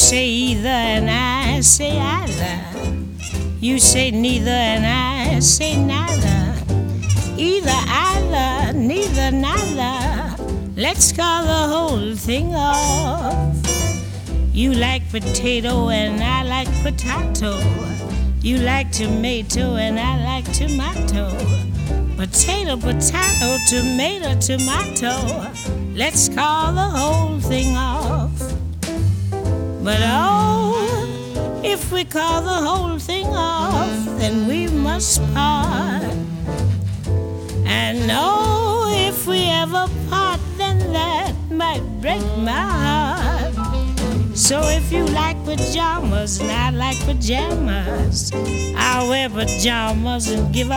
say either and I say either. You say neither and I say neither. Either, either, neither, neither. Let's call the whole thing off. You like potato and I like potato. You like tomato and I like tomato. Potato, potato, tomato, tomato. Let's call the whole thing off. But oh, if we call the whole thing off, then we must part. And oh, if we ever part, then that might break my heart. So if you like pajamas and I like pajamas, I'll wear pajamas and give up